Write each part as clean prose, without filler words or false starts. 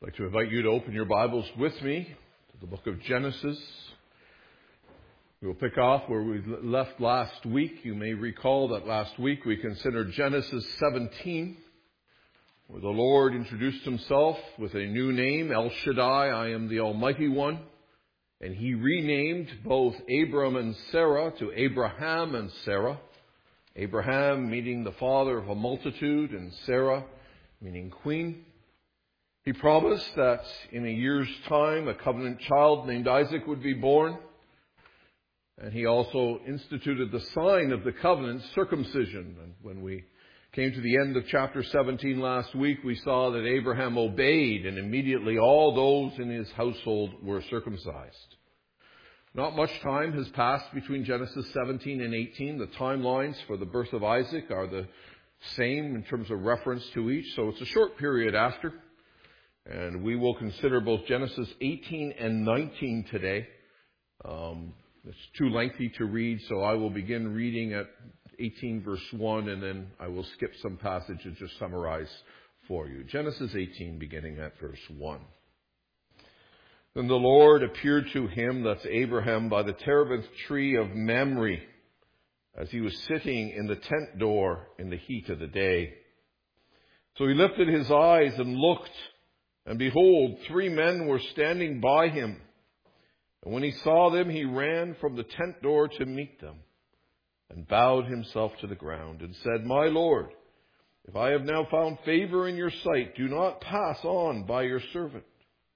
I'd like to invite you to open your Bibles with me to the book of Genesis. We'll pick off where we left last week. You may recall that last week we considered Genesis 17, where the Lord introduced himself with a new name, El Shaddai, I am the Almighty One. And he renamed both Abram and Sarah to Abraham and Sarah. Abraham meaning the father of a multitude, and Sarah meaning queen. He promised that in a year's time a covenant child named Isaac would be born. And he also instituted the sign of the covenant, circumcision. And when we came to the end of chapter 17 last week, we saw that Abraham obeyed, and immediately all those in his household were circumcised. Not much time has passed between Genesis 17 and 18. The timelines for the birth of Isaac are the same in terms of reference to each, so it's a short period after. And we will consider both Genesis 18 and 19 today. It's too lengthy to read, so I will begin reading at 18 verse 1, and then I will skip some passages and just summarize for you. Genesis 18, beginning at verse 1. Then the Lord appeared to him, that's Abraham, by the terebinth tree of Mamre, as he was sitting in the tent door in the heat of the day. So he lifted his eyes and looked, and behold, 3 men were standing by him. And when he saw them, he ran from the tent door to meet them, and bowed himself to the ground, and said, My Lord, if I have now found favor in your sight, do not pass on by your servant.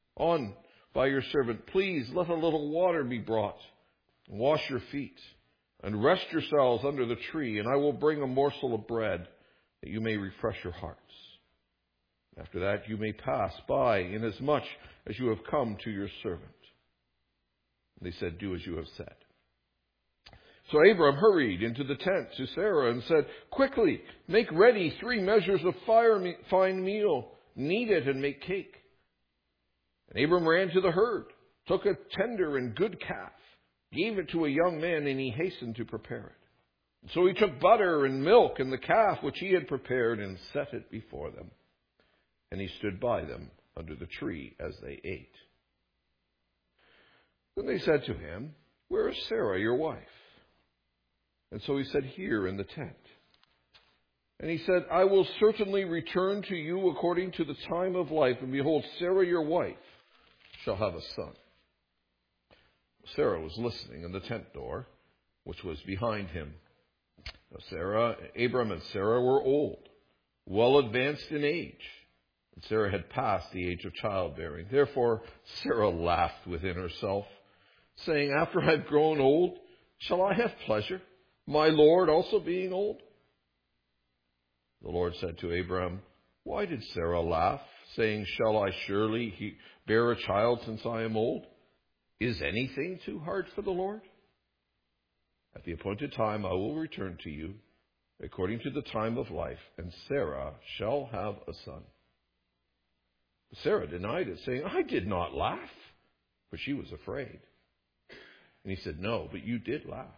Please let a little water be brought, and wash your feet, and rest yourselves under the tree, and I will bring a morsel of bread, that you may refresh your hearts. After that you may pass by, inasmuch as you have come to your servant. And they said, Do as you have said. So Abram hurried into the tent to Sarah and said, Quickly, make ready 3 measures of fine meal, knead it and make cake. And Abram ran to the herd, took a tender and good calf, gave it to a young man, and he hastened to prepare it. So he took butter and milk and the calf which he had prepared and set it before them. And he stood by them under the tree as they ate. Then they said to him, Where is Sarah, your wife? And so he said, Here in the tent. And he said, I will certainly return to you according to the time of life, and behold, Sarah, your wife, shall have a son. Sarah was listening in the tent door, which was behind him. Now Abram and Sarah were old, well advanced in age. And Sarah had passed the age of childbearing. Therefore Sarah laughed within herself, saying, After I have grown old, shall I have pleasure, my Lord also being old? The Lord said to Abram, Why did Sarah laugh, saying, Shall I surely bear a child since I am old? Is anything too hard for the Lord? At the appointed time I will return to you, according to the time of life, and Sarah shall have a son. Sarah denied it, saying, I did not laugh, for she was afraid. And he said, No, but you did laugh.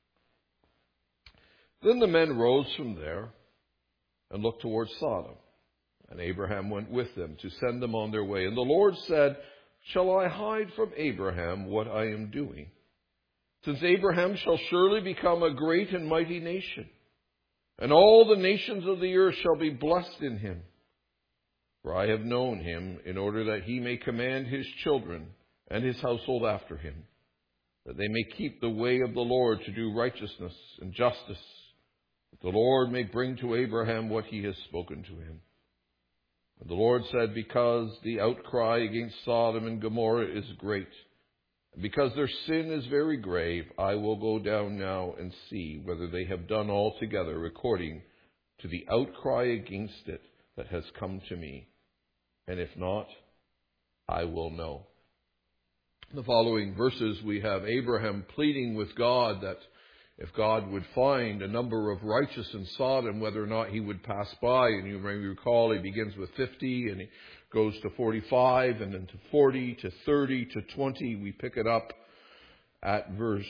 Then the men rose from there and looked towards Sodom. And Abraham went with them to send them on their way. And the Lord said, Shall I hide from Abraham what I am doing? Since Abraham shall surely become a great and mighty nation, and all the nations of the earth shall be blessed in him. For I have known him in order that he may command his children and his household after him, that they may keep the way of the Lord to do righteousness and justice, that the Lord may bring to Abraham what he has spoken to him. And the Lord said, Because the outcry against Sodom and Gomorrah is great, and because their sin is very grave, I will go down now and see whether they have done altogether according to the outcry against it that has come to me. And if not, I will know. In the following verses, we have Abraham pleading with God that if God would find a number of righteous in Sodom, whether or not he would pass by. And you may recall he begins with 50 and he goes to 45 and then to 40 to 30 to 20. We pick it up at verse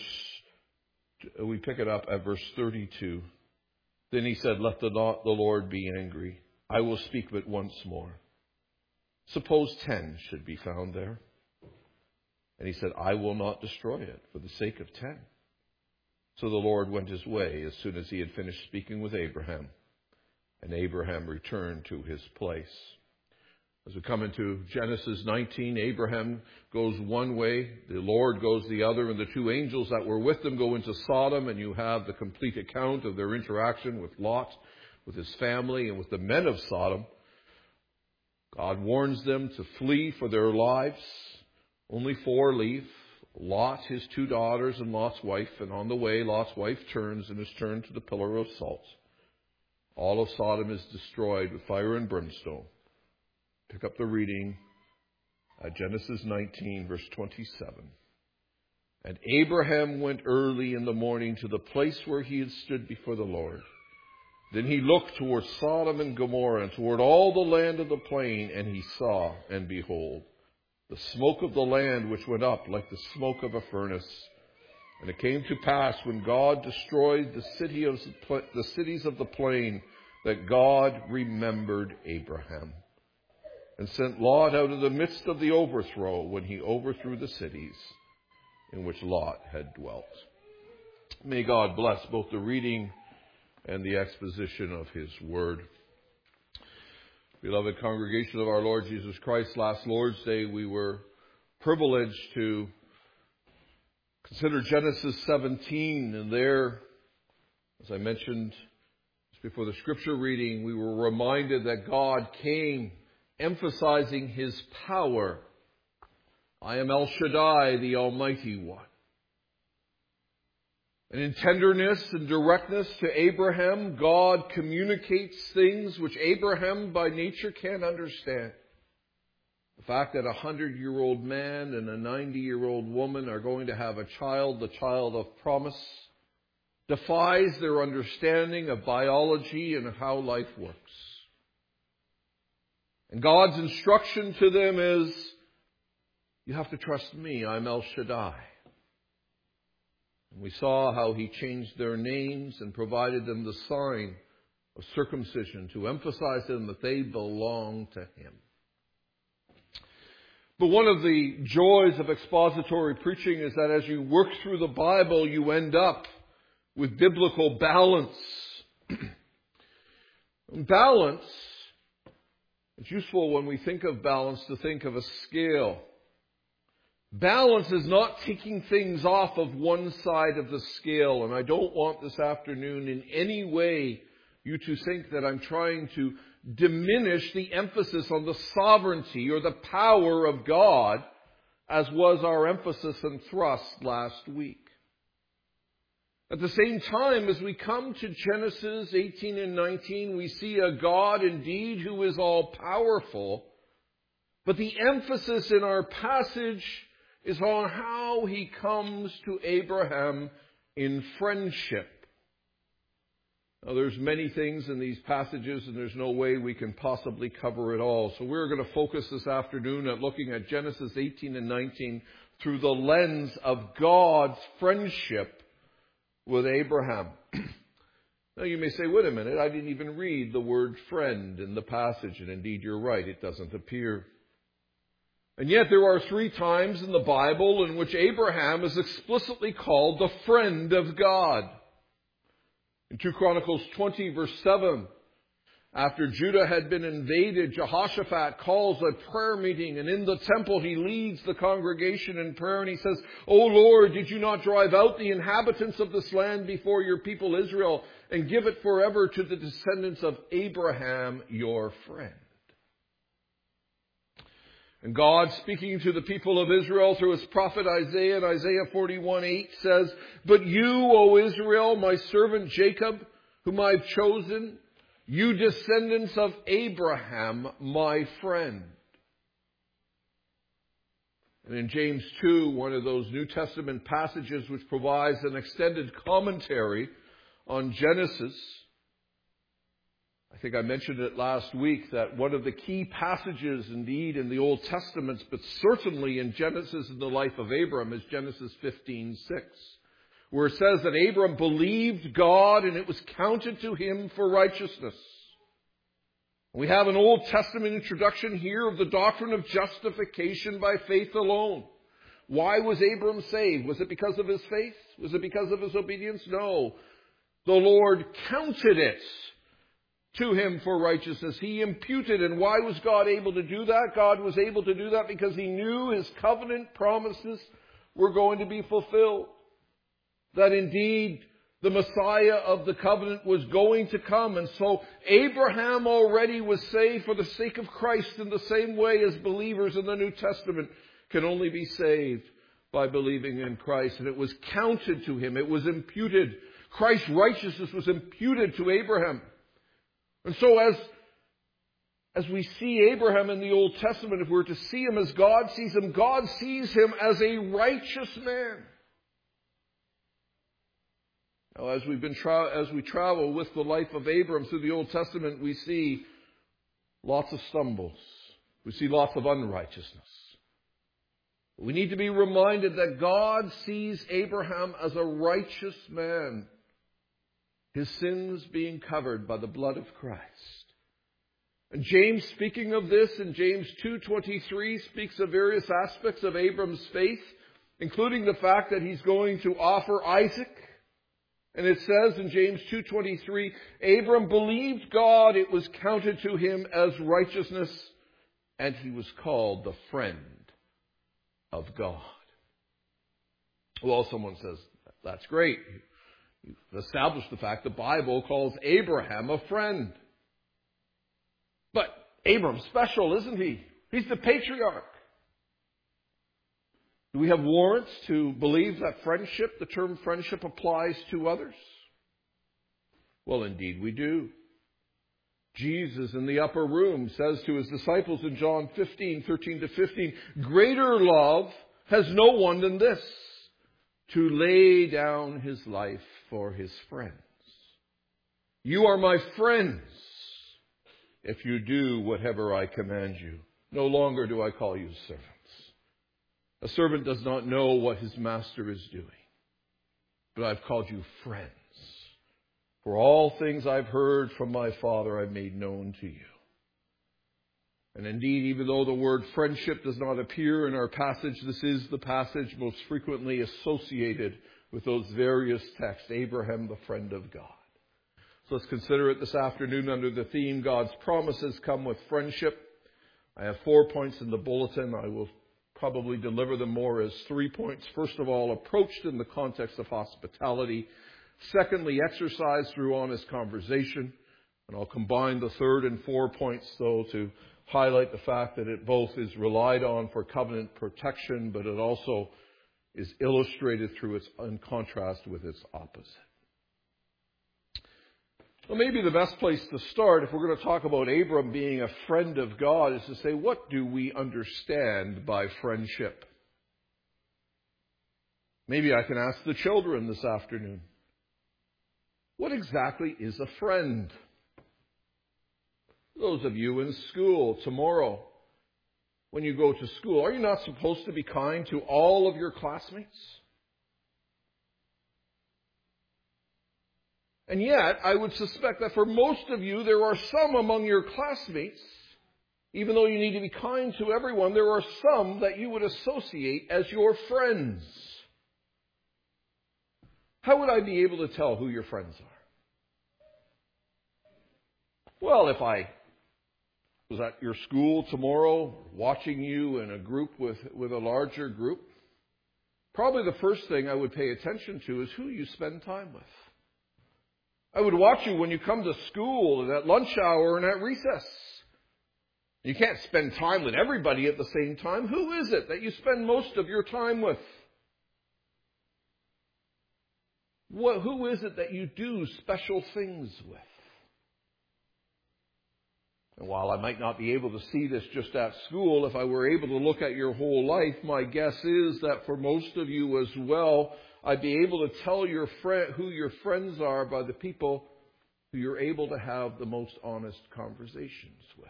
32. Then he said, Let the Lord be angry. I will speak but once more. Suppose 10 should be found there. And he said, I will not destroy it for the sake of 10. So the Lord went his way as soon as he had finished speaking with Abraham. And Abraham returned to his place. As we come into Genesis 19, Abraham goes one way, the Lord goes the other, and the two angels that were with them go into Sodom, and you have the complete account of their interaction with Lot, with his family, and with the men of Sodom. God warns them to flee for their lives. Only 4 leave. Lot, his 2 daughters, and Lot's wife. And on the way, Lot's wife turns and is turned to the pillar of salt. All of Sodom is destroyed with fire and brimstone. Pick up the reading at Genesis 19, verse 27. And Abraham went early in the morning to the place where he had stood before the Lord. Then he looked toward Sodom and Gomorrah and toward all the land of the plain, and he saw, and behold, the smoke of the land which went up like the smoke of a furnace. And it came to pass when God destroyed the cities of the plain that God remembered Abraham and sent Lot out of the midst of the overthrow when he overthrew the cities in which Lot had dwelt. May God bless both the reading and the exposition of his word. Beloved congregation of our Lord Jesus Christ, last Lord's Day we were privileged to consider Genesis 17, and there, as I mentioned just before the scripture reading, we were reminded that God came emphasizing his power. I am El Shaddai, the Almighty One. And in tenderness and directness to Abraham, God communicates things which Abraham by nature can't understand. The fact that a 100-year-old man and a 90-year-old woman are going to have a child, the child of promise, defies their understanding of biology and of how life works. And God's instruction to them is, you have to trust me, I'm El Shaddai. And we saw how he changed their names and provided them the sign of circumcision to emphasize to them that they belong to him. But one of the joys of expository preaching is that as you work through the Bible, you end up with biblical balance. Balance, it's useful when we think of balance to think of a scale. Balance is not taking things off of one side of the scale. And I don't want this afternoon in any way you to think that I'm trying to diminish the emphasis on the sovereignty or the power of God, as was our emphasis and thrust last week. At the same time, as we come to Genesis 18 and 19, we see a God indeed who is all powerful. But the emphasis in our passage is on how he comes to Abraham in friendship. Now, there's many things in these passages, and there's no way we can possibly cover it all. So we're going to focus this afternoon at looking at Genesis 18 and 19 through the lens of God's friendship with Abraham. Now, you may say, wait a minute, I didn't even read the word friend in the passage. And indeed, you're right, it doesn't appear. And yet there are 3 times in the Bible in which Abraham is explicitly called the friend of God. In 2 Chronicles 20, verse 7, after Judah had been invaded, Jehoshaphat calls a prayer meeting, and in the temple he leads the congregation in prayer, and he says, O Lord, did you not drive out the inhabitants of this land before your people Israel, and give it forever to the descendants of Abraham, your friend? And God, speaking to the people of Israel through his prophet Isaiah, in Isaiah 41:8 says, But you, O Israel, my servant Jacob, whom I've chosen, you descendants of Abraham, my friend. And in James 2, one of those New Testament passages which provides an extended commentary on Genesis, I think I mentioned it last week, that one of the key passages indeed in the Old Testament, but certainly in Genesis in the life of Abram, is Genesis 15:6, where it says that Abram believed God and it was counted to him for righteousness. We have an Old Testament introduction here of the doctrine of justification by faith alone. Why was Abram saved? Was it because of his faith? Was it because of his obedience? No. The Lord counted it to him for righteousness. He imputed. And why was God able to do that? God was able to do that because he knew his covenant promises were going to be fulfilled. That indeed the Messiah of the covenant was going to come. And so Abraham already was saved for the sake of Christ in the same way as believers in the New Testament can only be saved by believing in Christ. And it was counted to him. It was imputed. Christ's righteousness was imputed to Abraham. And so as we see Abraham in the Old Testament, if we're to see him as God sees him as a righteous man. Now, as we travel with the life of Abram through the Old Testament, we see lots of stumbles. We see lots of unrighteousness. We need to be reminded that God sees Abraham as a righteous man, his sins being covered by the blood of Christ. And James, speaking of this in James 2:23, speaks of various aspects of Abram's faith, including the fact that he's going to offer Isaac. And it says in James 2:23, Abram believed God, it was counted to him as righteousness, and he was called the friend of God. Well, someone says, that's great. You've established the fact the Bible calls Abraham a friend. But Abram's special, isn't he? He's the patriarch. Do we have warrants to believe that the term friendship applies to others? Well, indeed we do. Jesus in the upper room says to his disciples in John 15:13-15, greater love has no one than this, to lay down his life for his friends. You are my friends if you do whatever I command you. No longer do I call you servants. A servant does not know what his master is doing, but I've called you friends. For all things I've heard from my Father I've made known to you. And indeed, even though the word friendship does not appear in our passage, this is the passage most frequently associated with those various texts, Abraham, the friend of God. So let's consider it this afternoon under the theme, God's promises come with friendship. I have 4 points in the bulletin. I will probably deliver them more as 3 points. First of all, approached in the context of hospitality. Secondly, exercised through honest conversation. And I'll combine the third and 4 points, though, to highlight the fact that it both is relied on for covenant protection, but it also is illustrated through its in contrast with its opposite. Well, maybe the best place to start, if we're going to talk about Abram being a friend of God, is to say, what do we understand by friendship? Maybe I can ask the children this afternoon. What exactly is a friend? Those of you in school tomorrow, when you go to school, are you not supposed to be kind to all of your classmates? And yet, I would suspect that for most of you, there are some among your classmates, even though you need to be kind to everyone, there are some that you would associate as your friends. How would I be able to tell who your friends are? Well, if I was at your school tomorrow, watching you in a group with a larger group, probably the first thing I would pay attention to is who you spend time with. I would watch you when you come to school and at lunch hour and at recess. You can't spend time with everybody at the same time. Who is it that you spend most of your time with? Who is it that you do special things with? And while I might not be able to see this just at school, if I were able to look at your whole life, my guess is that for most of you as well, I'd be able to tell who your friends are by the people who you're able to have the most honest conversations with.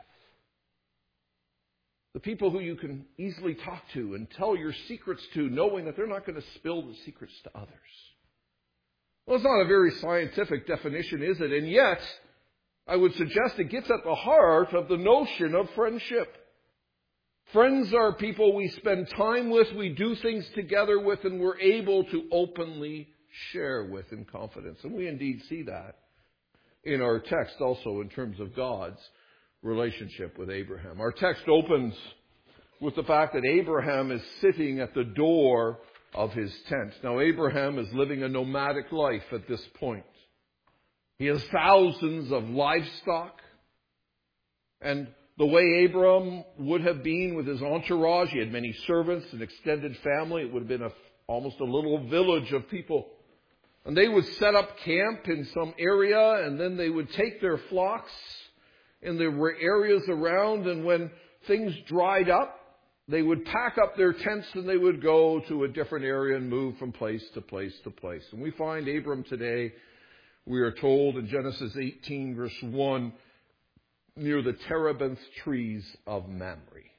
The people who you can easily talk to and tell your secrets to, knowing that they're not going to spill the secrets to others. Well, it's not a very scientific definition, is it? And yet, I would suggest it gets at the heart of the notion of friendship. Friends are people we spend time with, we do things together with, and we're able to openly share with in confidence. And we indeed see that in our text also in terms of God's relationship with Abraham. Our text opens with the fact that Abraham is sitting at the door of his tent. Now, Abraham is living a nomadic life at this point. He has thousands of livestock. And the way Abram would have been with his entourage, he had many servants, an extended family. It would have been almost a little village of people. And they would set up camp in some area, and then they would take their flocks in the areas around, and when things dried up, they would pack up their tents and they would go to a different area and move from place to place to place. And we find Abram today, we are told in Genesis 18 verse 1, near the terebinth trees of Mamre.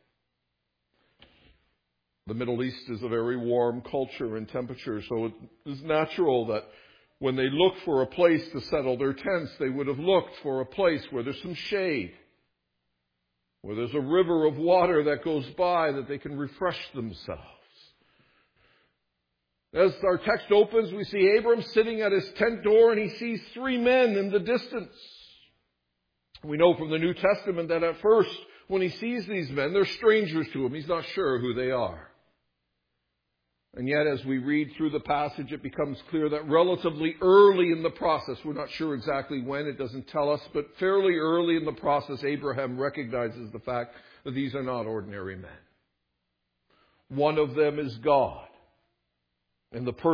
The Middle East is a very warm culture and temperature, so it is natural that when they looked for a place to settle their tents, they would have looked for a place where there's some shade, where there's a river of water that goes by that they can refresh themselves. As our text opens, we see Abram sitting at his tent door, and he sees three men in the distance. We know from the New Testament that at first, when he sees these men, they're strangers to him. He's not sure who they are. And yet, as we read through the passage, it becomes clear that relatively early in the process, we're not sure exactly when, it doesn't tell us, but fairly early in the process, Abraham recognizes the fact that these are not ordinary men. One of them is God, in the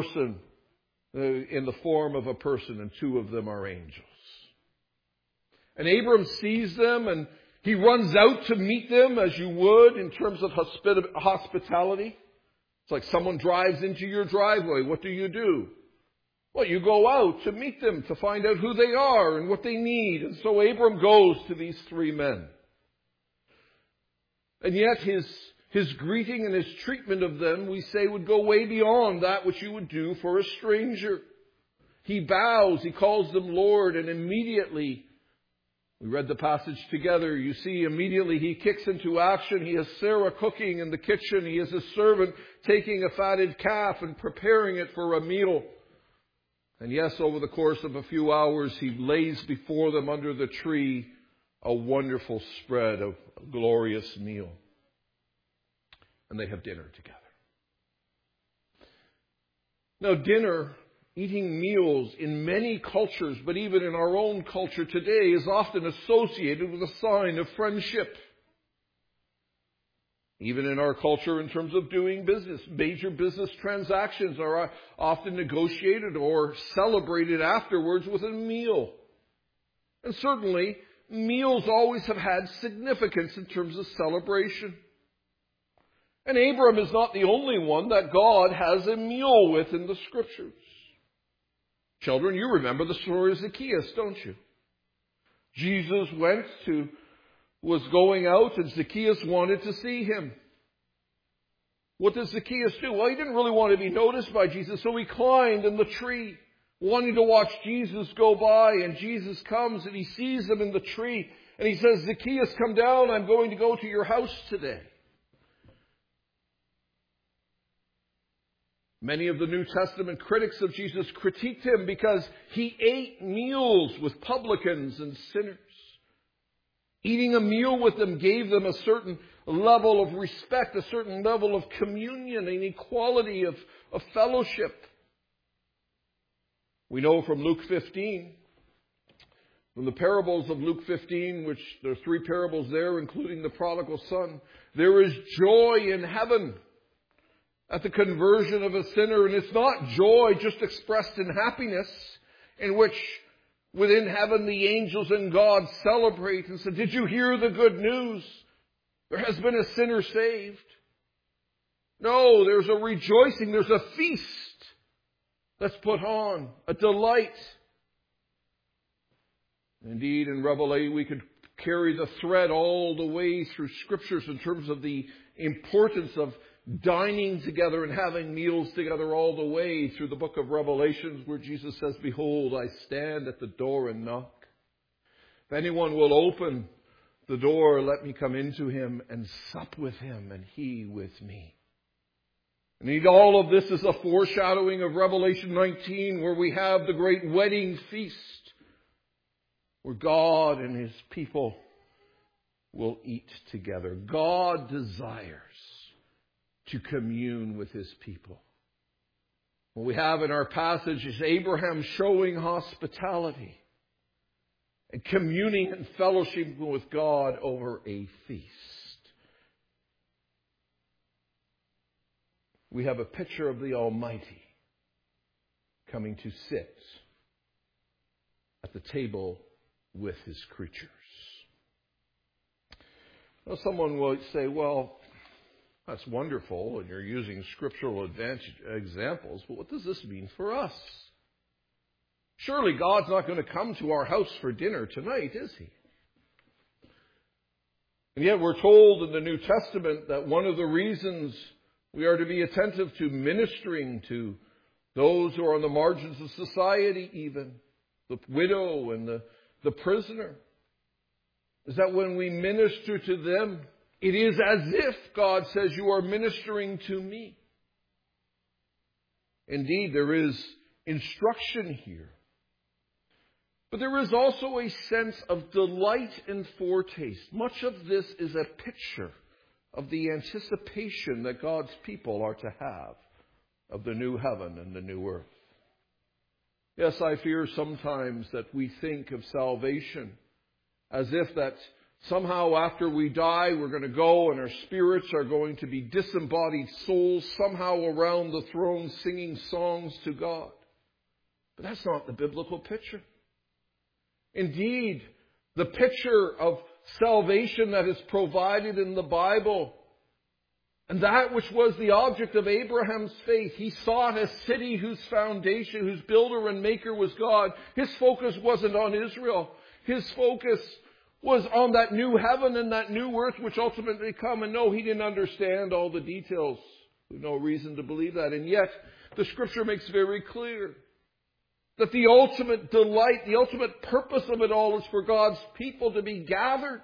form of a person, and two of them are angels. And Abram sees them, and he runs out to meet them, as you would in terms of hospitality. It's like someone drives into your driveway. What do? Well, you go out to meet them, to find out who they are and what they need. And so Abram goes to these three men. And yet his greeting and his treatment of them, we say, would go way beyond that which you would do for a stranger. He bows, he calls them Lord, and immediately, we read the passage together, you see immediately he kicks into action. He has Sarah cooking in the kitchen. He has a servant taking a fatted calf and preparing it for a meal. And yes, over the course of a few hours, he lays before them under the tree a wonderful spread of a glorious meal. And they have dinner together. Now, dinner, eating meals in many cultures, but even in our own culture today, is often associated with a sign of friendship. Even in our culture, in terms of doing business, major business transactions are often negotiated or celebrated afterwards with a meal. And certainly, meals always have had significance in terms of celebration. And Abram is not the only one that God has a meal with in the Scriptures. Children, you remember the story of Zacchaeus, don't you? Jesus was going out, and Zacchaeus wanted to see him. What does Zacchaeus do? Well, he didn't really want to be noticed by Jesus, so he climbed in the tree, wanting to watch Jesus go by. And Jesus comes, and he sees him in the tree, and he says, Zacchaeus, come down, I'm going to go to your house today. Many of the New Testament critics of Jesus critiqued him because he ate meals with publicans and sinners. Eating a meal with them gave them a certain level of respect, a certain level of communion, an equality of fellowship. We know from Luke 15, from the parables of Luke 15, which there are three parables there, including the prodigal son, there is joy in heaven at the conversion of a sinner. And it's not joy just expressed in happiness, in which within heaven the angels and God celebrate and say, did you hear the good news? There has been a sinner saved. No, there's a rejoicing, there's a feast that's put on, a delight. Indeed, in Revelation, we could carry the thread all the way through Scriptures in terms of the importance of dining together and having meals together all the way through the book of Revelations, where Jesus says, behold, I stand at the door and knock. If anyone will open the door, let me come into him and sup with him and he with me. Indeed, all of this is a foreshadowing of Revelation 19, where we have the great wedding feast, where God and his people will eat together. God desires to commune with his people. What we have in our passage is Abraham showing hospitality and communing and fellowship with God over a feast. We have a picture of the Almighty coming to sit at the table with his creatures. Now, someone will say, well, that's wonderful, and you're using scriptural examples, but what does this mean for us? Surely God's not going to come to our house for dinner tonight, is he? And yet we're told in the New Testament that one of the reasons we are to be attentive to ministering to those who are on the margins of society even, the widow and the prisoner, is that when we minister to them, it is as if God says, you are ministering to me. Indeed, there is instruction here. But there is also a sense of delight and foretaste. Much of this is a picture of the anticipation that God's people are to have of the new heaven and the new earth. Yes, I fear sometimes that we think of salvation as if that somehow after we die we're going to go and our spirits are going to be disembodied souls somehow around the throne singing songs to God. But that's not the biblical picture. Indeed, the picture of salvation that is provided in the Bible, and that which was the object of Abraham's faith, he sought a city whose foundation, whose builder and maker was God. His focus wasn't on Israel. His focus was on that new heaven and that new earth which ultimately come. And no, he didn't understand all the details. There's no reason to believe that. And yet, the Scripture makes very clear that the ultimate delight, the ultimate purpose of it all is for God's people to be gathered.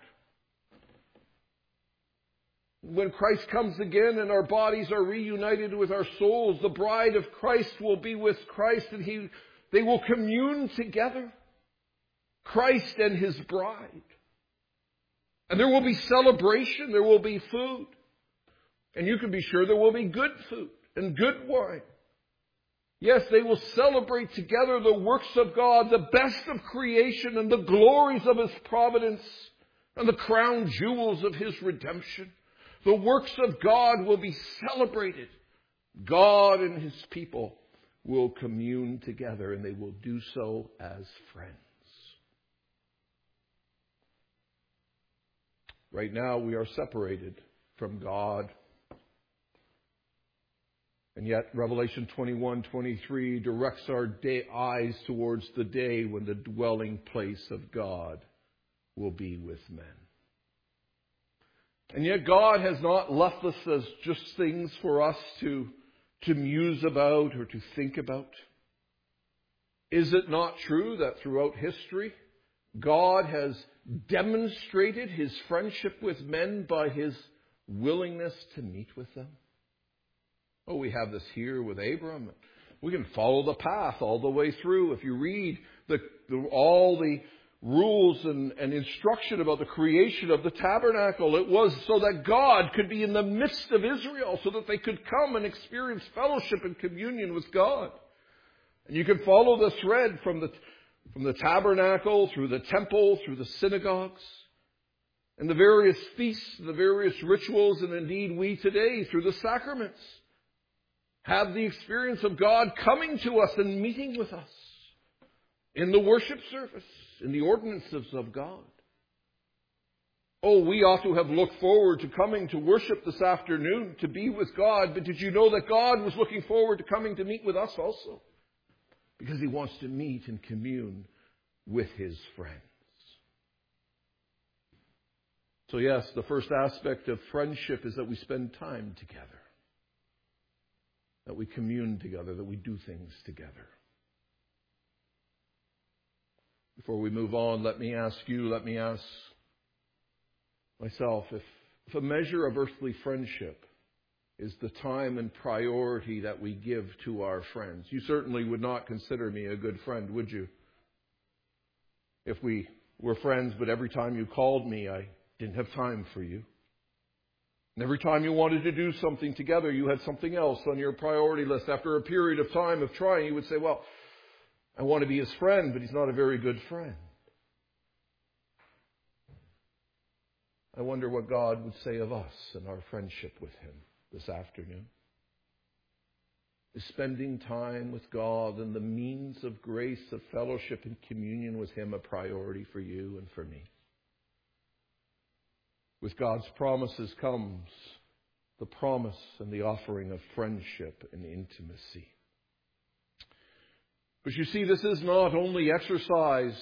When Christ comes again and our bodies are reunited with our souls, the bride of Christ will be with Christ and they will commune together. Christ and his bride. And there will be celebration, there will be food. And you can be sure there will be good food and good wine. Yes, they will celebrate together the works of God, the best of creation and the glories of his providence and the crown jewels of his redemption. The works of God will be celebrated. God and his people will commune together, and they will do so as friends. Right now we are separated from God. And yet Revelation 21:23 directs our eyes towards the day when the dwelling place of God will be with men. And yet God has not left us as just things for us to muse about or to think about. Is it not true that throughout history, God has demonstrated his friendship with men by his willingness to meet with them? Oh, we have this here with Abram. We can follow the path all the way through. If you read all the rules and instruction about the creation of the tabernacle, it was so that God could be in the midst of Israel, so that they could come and experience fellowship and communion with God. And you can follow the thread from the tabernacle, through the temple, through the synagogues, and the various feasts, the various rituals, and indeed we today, through the sacraments, have the experience of God coming to us and meeting with us in the worship service, in the ordinances of God. Oh, we ought to have looked forward to coming to worship this afternoon, to be with God, but did you know that God was looking forward to coming to meet with us also? Because he wants to meet and commune with his friends. So yes, the first aspect of friendship is that we spend time together. That we commune together, that we do things together. Before we move on, let me ask myself, if a measure of earthly friendship is the time and priority that we give to our friends. You certainly would not consider me a good friend, would you? If we were friends, but every time you called me, I didn't have time for you. And every time you wanted to do something together, you had something else on your priority list. After a period of time of trying, you would say, well, I want to be his friend, but he's not a very good friend. I wonder what God would say of us and our friendship with him this afternoon. Is spending time with God and the means of grace, of fellowship and communion with him a priority for you and for me? With God's promises comes the promise and the offering of friendship and intimacy. But you see, this is not only exercised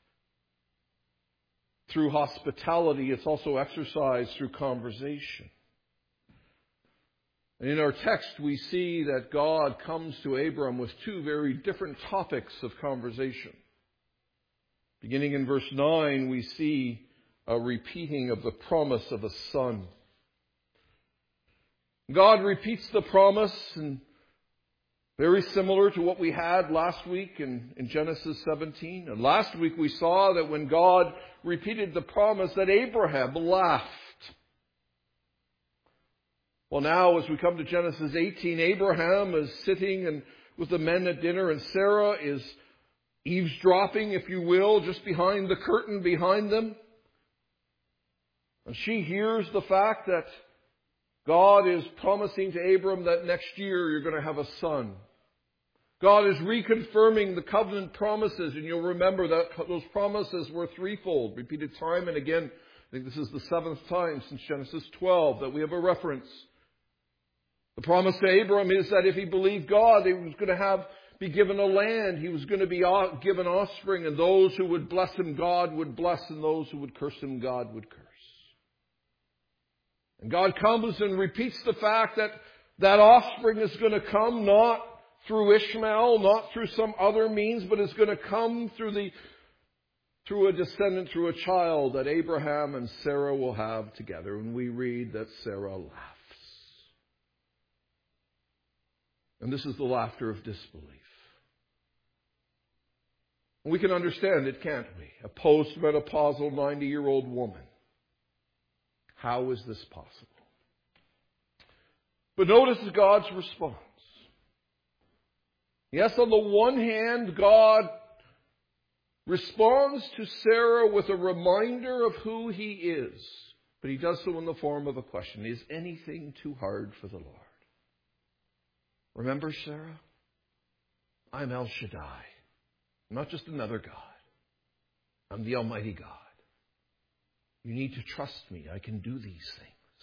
through hospitality, it's also exercised through conversation. And in our text, we see that God comes to Abram with two very different topics of conversation. Beginning in verse 9, we see a repeating of the promise of a son. God repeats the promise, and very similar to what we had last week in Genesis 17. And last week we saw that when God repeated the promise that Abraham laughed. Well, now as we come to Genesis 18, Abraham is sitting and with the men at dinner, and Sarah is eavesdropping, if you will, just behind the curtain behind them. And she hears the fact that God is promising to Abram that next year you're going to have a son. God is reconfirming the covenant promises, and you'll remember that those promises were threefold, repeated time and again. I think this is the seventh time since Genesis 12 that we have a reference. The promise to Abram is that if he believed God, he was going to be given a land. He was going to be given offspring, and those who would bless him, God would bless, and those who would curse him, God would curse. And God comes and repeats the fact that that offspring is going to come not through Ishmael, not through some other means, but is going to come through a descendant, through a child that Abraham and Sarah will have together. And we read that Sarah laughs. And this is the laughter of disbelief. And we can understand it, can't we? A post-menopausal 90-year-old woman. How is this possible? But notice God's response. Yes, on the one hand, God responds to Sarah with a reminder of who he is. But he does so in the form of a question. Is anything too hard for the Lord? Remember, Sarah? I'm El Shaddai. I'm not just another God. I'm the Almighty God. You need to trust me. I can do these things.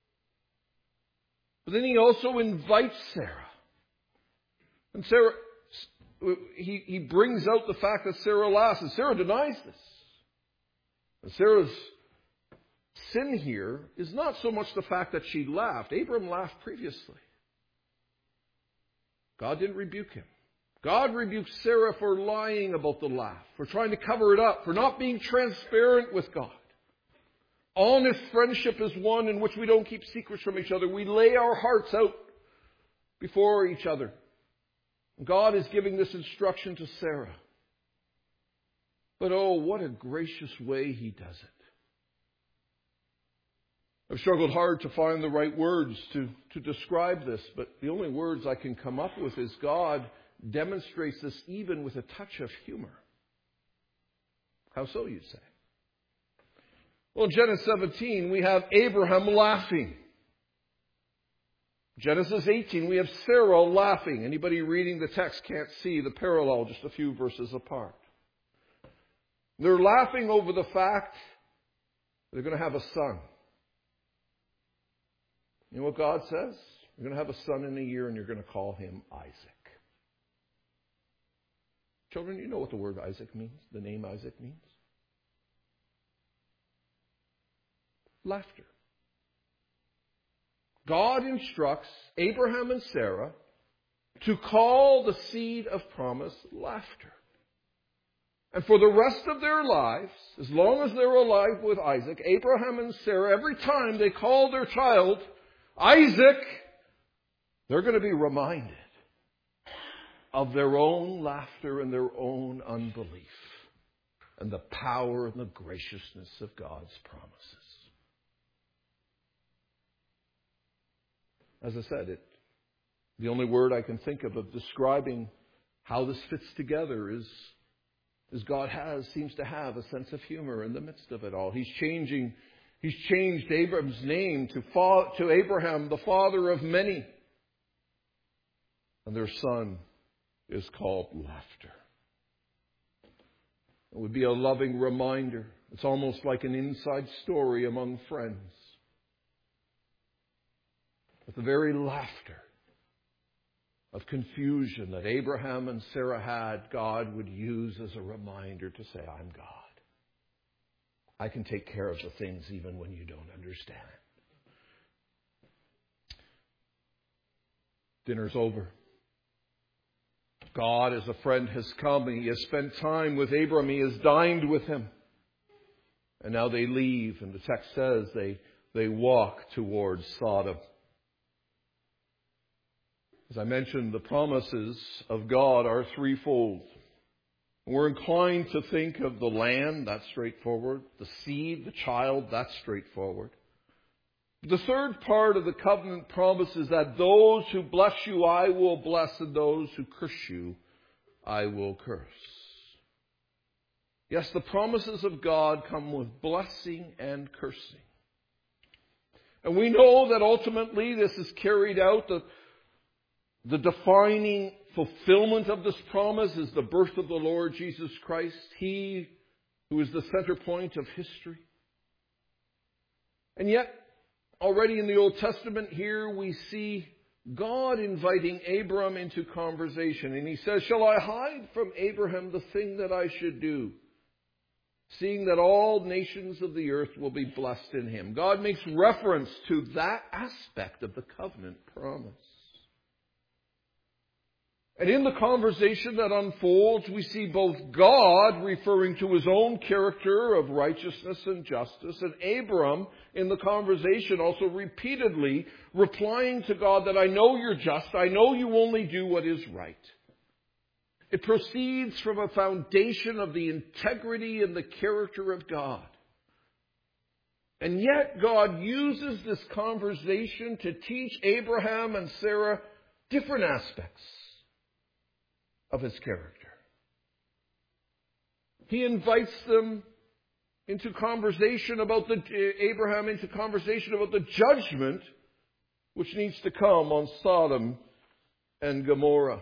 But then he also invites Sarah. And Sarah, he brings out the fact that Sarah laughs. And Sarah denies this. And Sarah's sin here is not so much the fact that she laughed. Abram laughed previously. God didn't rebuke him. God rebuked Sarah for lying about the laugh, for trying to cover it up, for not being transparent with God. Honest friendship is one in which we don't keep secrets from each other. We lay our hearts out before each other. God is giving this instruction to Sarah. But oh, what a gracious way he does it. I've struggled hard to find the right words to describe this, but the only words I can come up with is God demonstrates this even with a touch of humor. How so, you say? Well, in Genesis 17, we have Abraham laughing. Genesis 18, we have Sarah laughing. Anybody reading the text can't see the parallel just a few verses apart. They're laughing over the fact they're going to have a son. You know what God says? You're going to have a son in a year and you're going to call him Isaac. Children, you know what the word Isaac means? The name Isaac means? Laughter. God instructs Abraham and Sarah to call the seed of promise laughter. And for the rest of their lives, as long as they're alive with Isaac, Abraham and Sarah, every time they call their child Isaac, they're going to be reminded of their own laughter and their own unbelief and the power and the graciousness of God's promises. As I said, the only word I can think of describing how this fits together is God seems to have a sense of humor in the midst of it all. He's changed Abram's name to Abraham, the father of many. And their son is called Laughter. It would be a loving reminder. It's almost like an inside story among friends. But the very laughter of confusion that Abraham and Sarah had, God would use as a reminder to say, I'm God. I can take care of the things even when you don't understand. Dinner's over. God, as a friend, has come and He has spent time with Abram. He has dined with him. And now they leave, and the text says they walk towards Sodom. As I mentioned, the promises of God are threefold. We're inclined to think of the land, that's straightforward. The seed, the child, that's straightforward. The third part of the covenant promise is that those who bless you, I will bless, and those who curse you, I will curse. Yes, the promises of God come with blessing and cursing. And we know that ultimately this is carried out. The defining fulfillment of this promise is the birth of the Lord Jesus Christ, He who is the center point of history. And yet, already in the Old Testament here, we see God inviting Abram into conversation. And He says, shall I hide from Abraham the thing that I should do, seeing that all nations of the earth will be blessed in him? God makes reference to that aspect of the covenant promise. And in the conversation that unfolds, we see both God referring to His own character of righteousness and justice, and Abram in the conversation also repeatedly replying to God that I know you're just, I know you only do what is right. It proceeds from a foundation of the integrity and the character of God. And yet God uses this conversation to teach Abraham and Sarah different aspects of His character. He invites them into conversation about Abraham into conversation about the judgment which needs to come on Sodom and Gomorrah.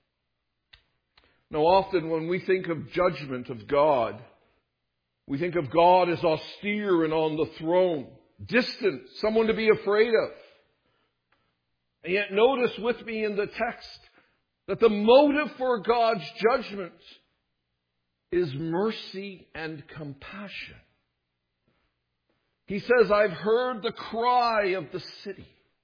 Now, often when we think of judgment of God, we think of God as austere and on the throne, distant, someone to be afraid of. And yet notice with me in the text that the motive for God's judgment is mercy and compassion. He says, I've heard the cry of the city.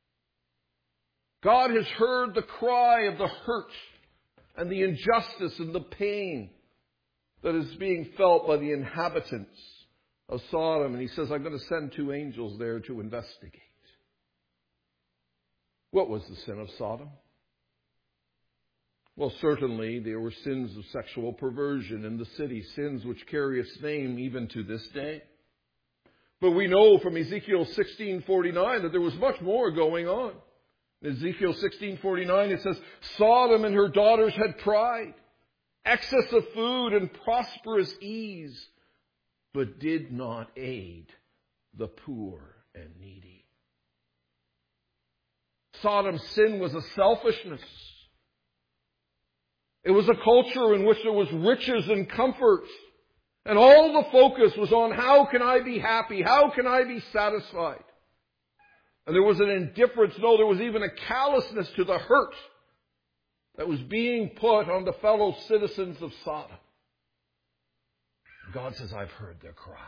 God has heard the cry of the hurt and the injustice and the pain that is being felt by the inhabitants of Sodom. And He says, I'm going to send 2 angels there to investigate. What was the sin of Sodom? Well, certainly there were sins of sexual perversion in the city, sins which carry its name even to this day. But we know from Ezekiel 16:49 that there was much more going on. In Ezekiel 16:49 it says, Sodom and her daughters had pride, excess of food and prosperous ease, but did not aid the poor and needy. Sodom's sin was a selfishness. It was a culture in which there was riches and comfort. And all the focus was on how can I be happy? How can I be satisfied? And there was an indifference. No, there was even a callousness to the hurt that was being put on the fellow citizens of Sodom. God says, I've heard their cry.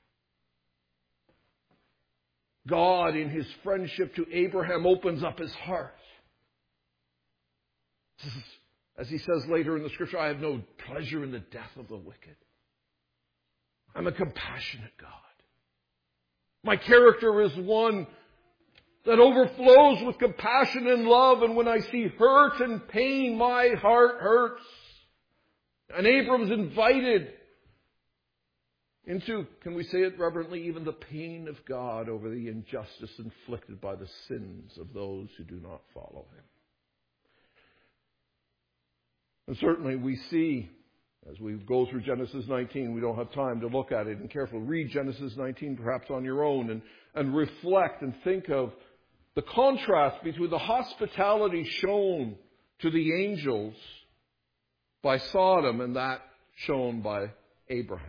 God, in His friendship to Abraham, opens up His heart. Says, As he says later in the Scripture, I have no pleasure in the death of the wicked. I'm a compassionate God. My character is one that overflows with compassion and love, and when I see hurt and pain, my heart hurts. And Abram's invited into, can we say it reverently, even the pain of God over the injustice inflicted by the sins of those who do not follow Him. And certainly we see, as we go through Genesis 19, we don't have time to look at it and carefully read Genesis 19 perhaps on your own and reflect and think of the contrast between the hospitality shown to the angels by Sodom and that shown by Abraham.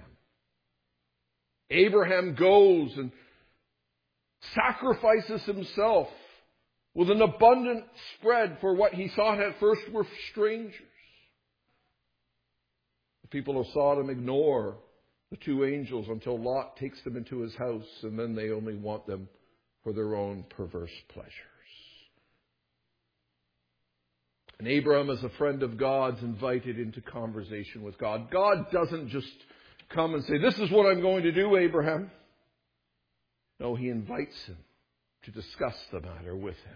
Abraham goes and sacrifices himself with an abundant spread for what he thought at first were strangers. The people of Sodom ignore the two angels until Lot takes them into his house, and then they only want them for their own perverse pleasures. And Abraham, as a friend of God's, invited into conversation with God. God doesn't just come and say, this is what I'm going to do, Abraham. No, He invites him to discuss the matter with him.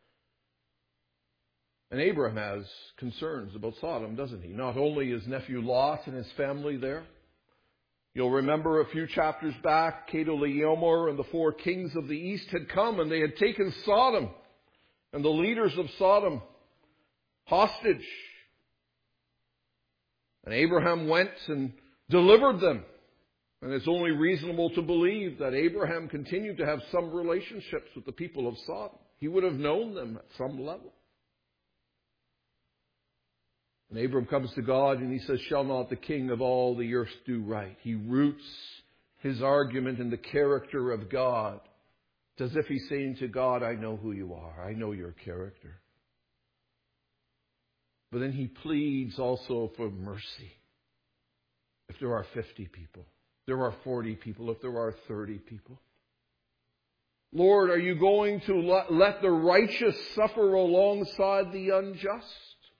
And Abraham has concerns about Sodom, doesn't he? Not only his nephew Lot and his family there. You'll remember a few chapters back, Chedorlaomer and the 4 kings of the east had come and they had taken Sodom and the leaders of Sodom hostage. And Abraham went and delivered them. And it's only reasonable to believe that Abraham continued to have some relationships with the people of Sodom. He would have known them at some level. And Abram comes to God and he says, shall not the king of all the earth do right? He roots his argument in the character of God. It's as if he's saying to God, I know who you are. I know your character. But then he pleads also for mercy. If there are 50 people, there are 40 people, if there are 30 people. Lord, are you going to let the righteous suffer alongside the unjust?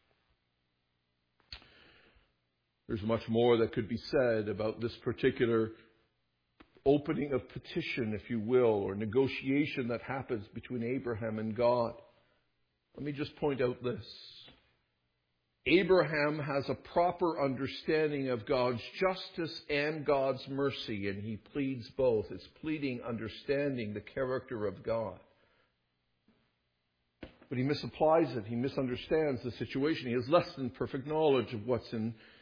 There's much more that could be said about this particular opening of petition, if you will, or negotiation that happens between Abraham and God. Let me just point out this. Abraham has a proper understanding of God's justice and God's mercy, and he pleads both. It's pleading, understanding the character of God. But he misapplies it. He misunderstands the situation. He has less than perfect knowledge of what's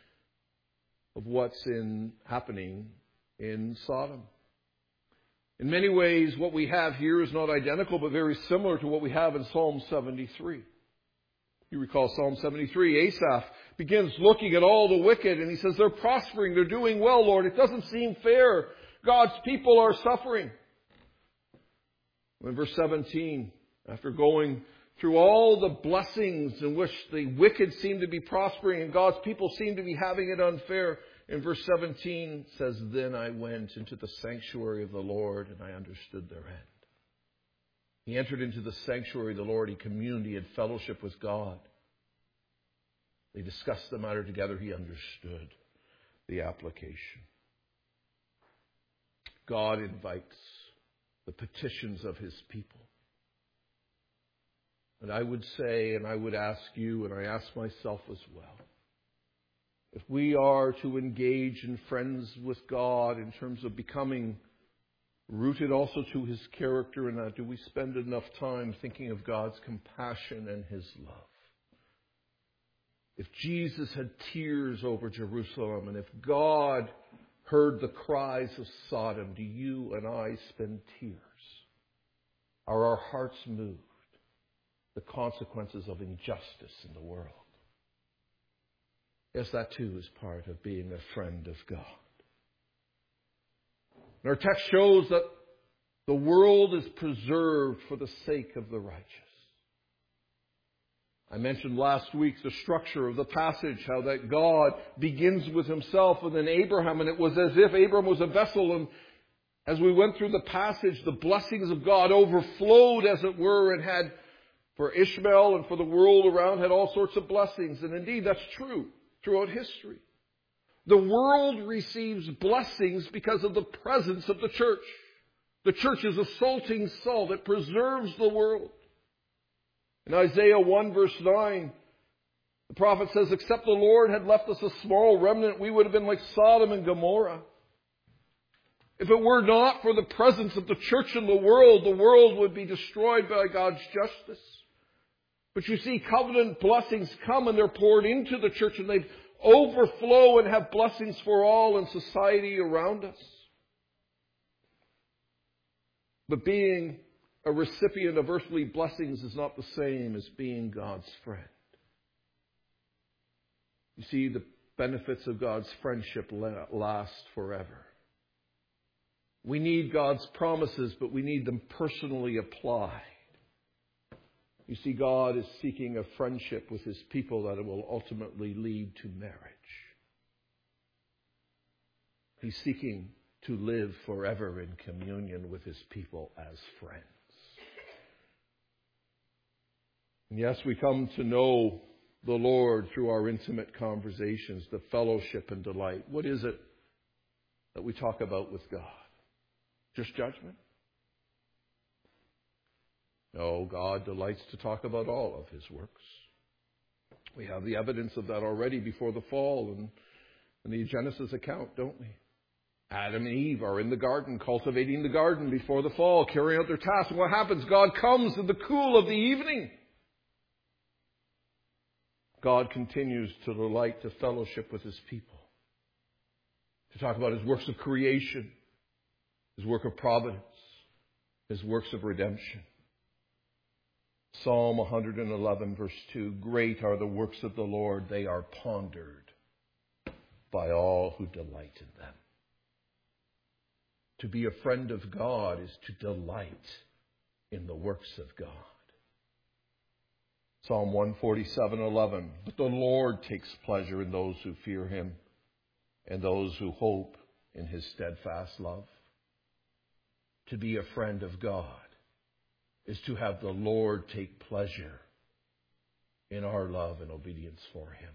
happening in Sodom. In many ways, what we have here is not identical, but very similar to what we have in Psalm 73. You recall Psalm 73, Asaph begins looking at all the wicked and he says, they're prospering, they're doing well, Lord. It doesn't seem fair. God's people are suffering. In verse 17, after going through all the blessings in which the wicked seem to be prospering and God's people seem to be having it unfair, in verse 17 says, then I went into the sanctuary of the Lord and I understood their end. He entered into the sanctuary of the Lord. He communed. He had fellowship with God. They discussed the matter together. He understood the application. God invites the petitions of His people. And I would say, and I would ask you, and I ask myself as well, if we are to engage in friends with God in terms of becoming rooted also to His character, and that do we spend enough time thinking of God's compassion and His love? If Jesus had tears over Jerusalem, and if God heard the cries of Sodom, do you and I spend tears? Are our hearts moved? The consequences of injustice in the world. Yes, that too is part of being a friend of God. And our text shows that the world is preserved for the sake of the righteous. I mentioned last week the structure of the passage, how that God begins with Himself and then Abraham, and it was as if Abraham was a vessel, and as we went through the passage, the blessings of God overflowed, as it were, and had For Ishmael and for the world around had all sorts of blessings. And indeed, that's true throughout history. The world receives blessings because of the presence of the church. The church is a salting salt. It preserves the world. In Isaiah 1 verse 9, the prophet says, except the Lord had left us a small remnant, we would have been like Sodom and Gomorrah. If it were not for the presence of the church in the world would be destroyed by God's justice. But you see, covenant blessings come and they're poured into the church and they overflow and have blessings for all in society around us. But being a recipient of earthly blessings is not the same as being God's friend. You see, the benefits of God's friendship last forever. We need God's promises, but we need them personally applied. You see, God is seeking a friendship with His people that will ultimately lead to marriage. He's seeking to live forever in communion with His people as friends. And yes, we come to know the Lord through our intimate conversations, the fellowship and delight. What is it that we talk about with God? Just judgment? No, God delights to talk about all of His works. We have the evidence of that already before the fall in the Genesis account, don't we? Adam and Eve are in the garden, cultivating the garden before the fall, carrying out their task. And what happens? God comes in the cool of the evening. God continues to delight to fellowship with His people, to talk about His works of creation, His work of providence, His works of redemption. Psalm 111 verse 2, great are the works of the Lord, they are pondered by all who delight in them. To be a friend of God is to delight in the works of God. Psalm 147:11, but the Lord takes pleasure in those who fear Him and those who hope in His steadfast love. To be a friend of God is to have the Lord take pleasure in our love and obedience for Him.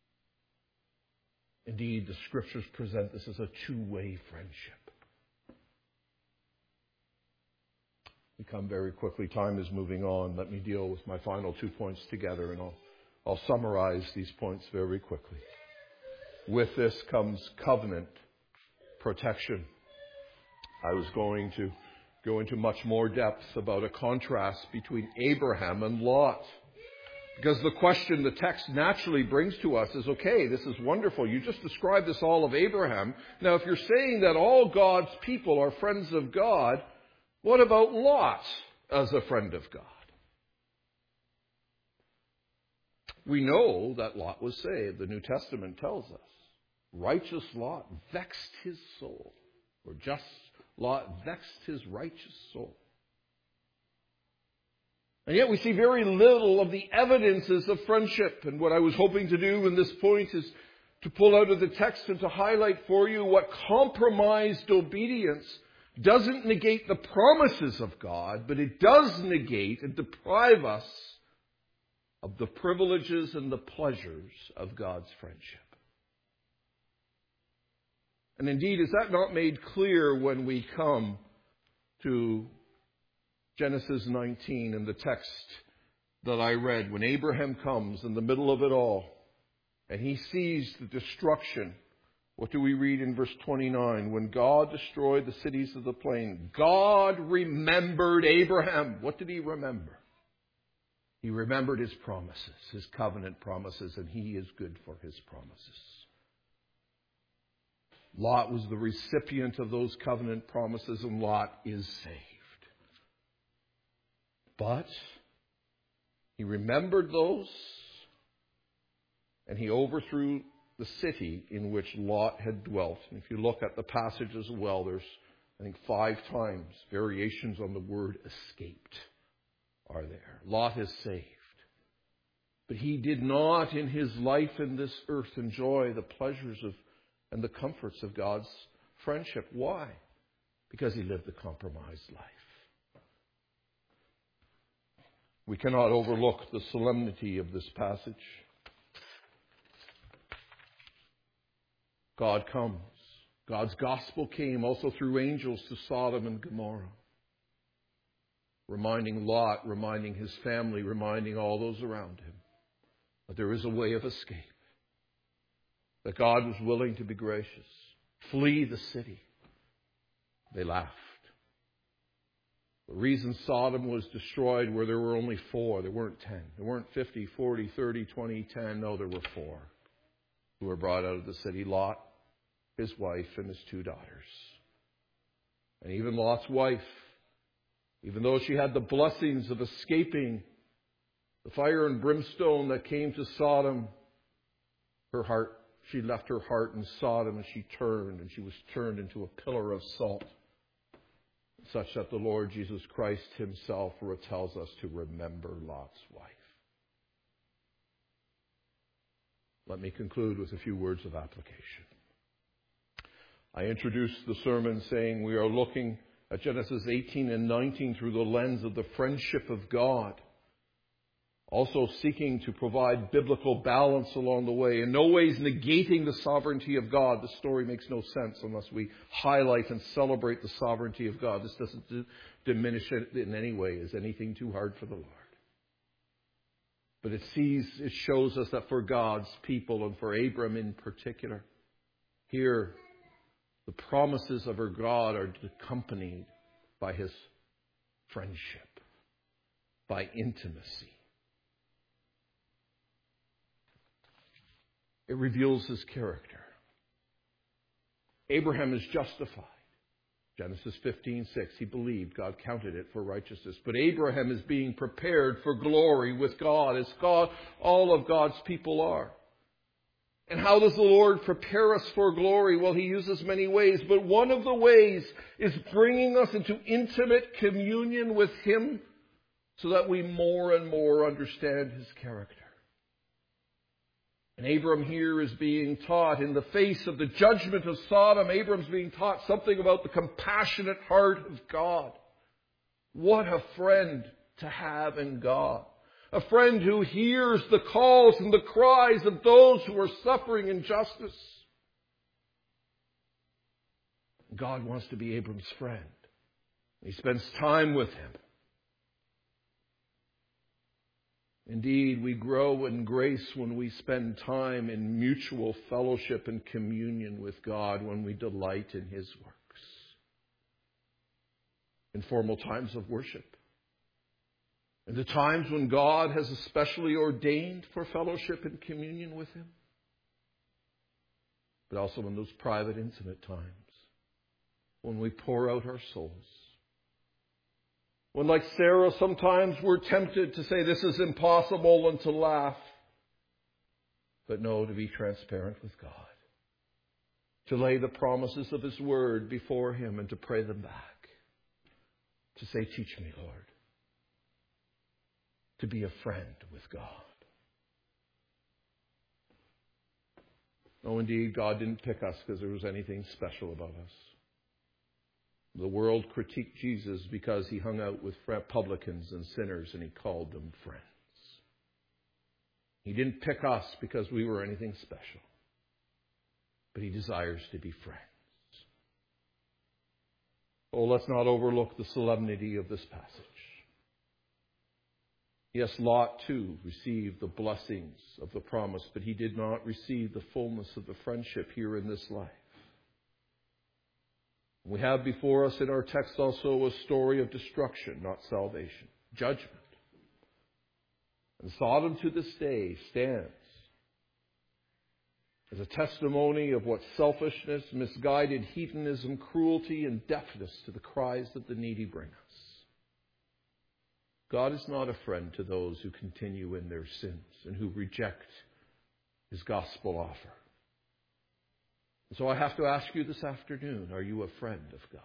Indeed, the Scriptures present this as a two-way friendship. We come very quickly. Time is moving on. Let me deal with my final 2 points together, and I'll summarize these points very quickly. With this comes covenant protection. I was going to go into much more depth about a contrast between Abraham and Lot. Because the question the text naturally brings to us is, okay, this is wonderful. You just described this all of Abraham. Now, if you're saying that all God's people are friends of God, what about Lot as a friend of God? We know that Lot was saved. The New Testament tells us. Righteous Lot vexed his soul, or just Lot vexed his righteous soul. And yet we see very little of the evidences of friendship. And what I was hoping to do in this point is to pull out of the text and to highlight for you what compromised obedience doesn't negate the promises of God, but it does negate and deprive us of the privileges and the pleasures of God's friendship. And indeed, is that not made clear when we come to Genesis 19 and the text that I read, when Abraham comes in the middle of it all and he sees the destruction? What do we read in verse 29? When God destroyed the cities of the plain, God remembered Abraham. What did He remember? He remembered His promises, His covenant promises, and He is good for His promises. Lot was the recipient of those covenant promises, and Lot is saved. But he remembered those, and he overthrew the city in which Lot had dwelt. And if you look at the passage as well, there's, I think, 5 times variations on the word escaped are there. Lot is saved. But he did not in his life in this earth enjoy the pleasures of and the comforts of God's friendship. Why? Because he lived a compromised life. We cannot overlook the solemnity of this passage. God comes. God's gospel came also through angels to Sodom and Gomorrah, reminding Lot, reminding his family, reminding all those around him that there is a way of escape, that God was willing to be gracious. Flee the city. They laughed. The reason Sodom was destroyed were there were only 4. There weren't 10. There weren't 50, 40, 30, 20, 10. No, there were 4 who were brought out of the city. Lot, his wife, and his 2 daughters. And even Lot's wife, even though she had the blessings of escaping the fire and brimstone that came to Sodom, she left her heart in Sodom and she was turned into a pillar of salt, such that the Lord Jesus Christ himself tells us to remember Lot's wife. Let me conclude with a few words of application. I introduced the sermon saying we are looking at Genesis 18 and 19 through the lens of the friendship of God, also seeking to provide biblical balance along the way, in no ways negating the sovereignty of God. The story makes no sense unless we highlight and celebrate the sovereignty of God. This doesn't diminish it in any way as anything too hard for the Lord. But it shows us that for God's people, and for Abram in particular, here the promises of our God are accompanied by his friendship, by intimacy. It reveals his character. Abraham is justified. Genesis 15:6, he believed, God counted it for righteousness. But Abraham is being prepared for glory with God, as all of God's people are. And how does the Lord prepare us for glory? Well, he uses many ways, but one of the ways is bringing us into intimate communion with him so that we more and more understand his character. And Abram here is being taught, in the face of the judgment of Sodom, Abram's being taught something about the compassionate heart of God. What a friend to have in God. A friend who hears the calls and the cries of those who are suffering injustice. God wants to be Abram's friend. He spends time with him. Indeed, we grow in grace when we spend time in mutual fellowship and communion with God, when we delight in his works. In formal times of worship. In the times when God has especially ordained for fellowship and communion with him. But also in those private, intimate times when we pour out our souls. When, like Sarah, sometimes we're tempted to say this is impossible and to laugh. But no, to be transparent with God. To lay the promises of his word before him and to pray them back. To say, teach me, Lord. To be a friend with God. No, indeed, God didn't pick us because there was anything special about us. The world critiqued Jesus because he hung out with publicans and sinners and he called them friends. He didn't pick us because we were anything special. But he desires to be friends. Oh, let's not overlook the solemnity of this passage. Yes, Lot too received the blessings of the promise, but he did not receive the fullness of the friendship here in this life. We have before us in our text also a story of destruction, not salvation, judgment. And Sodom to this day stands as a testimony of what selfishness, misguided hedonism, cruelty, and deafness to the cries of the needy bring us. God is not a friend to those who continue in their sins and who reject his gospel offer. And so I have to ask you this afternoon, are you a friend of God?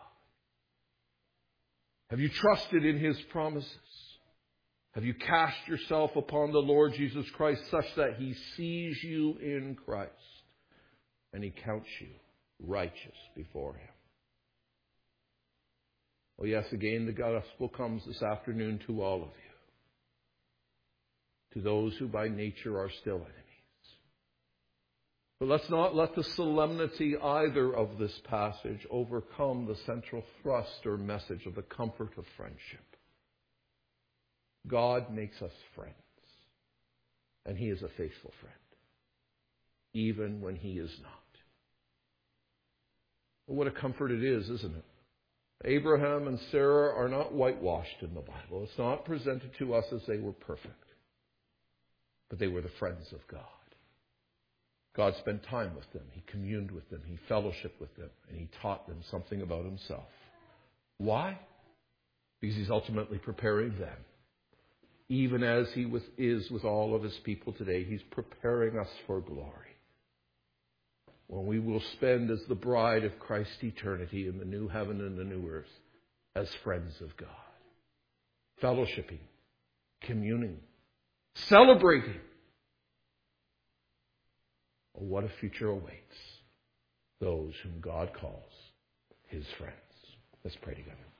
Have you trusted in his promises? Have you cast yourself upon the Lord Jesus Christ such that he sees you in Christ and he counts you righteous before him? Oh yes, again, the gospel comes this afternoon to all of you. to those who by nature are still enemies. But let's not let the solemnity either of this passage overcome the central thrust or message of the comfort of friendship. God makes us friends, and He is a faithful friend, even when He is not. Well, what a comfort it is, isn't it? Abraham and Sarah are not whitewashed in the Bible. It's not presented to us as they were perfect, but they were the friends of God. God spent time with them. He communed with them. He fellowshiped with them. And He taught them something about Himself. Why? Because He's ultimately preparing them. Even as He is with all of His people today, He's preparing us for glory. When we will spend as the bride of Christ eternity in the new heaven and the new earth as friends of God. Fellowshipping, communing, celebrating. Oh, what a future awaits those whom God calls His friends. Let's pray together.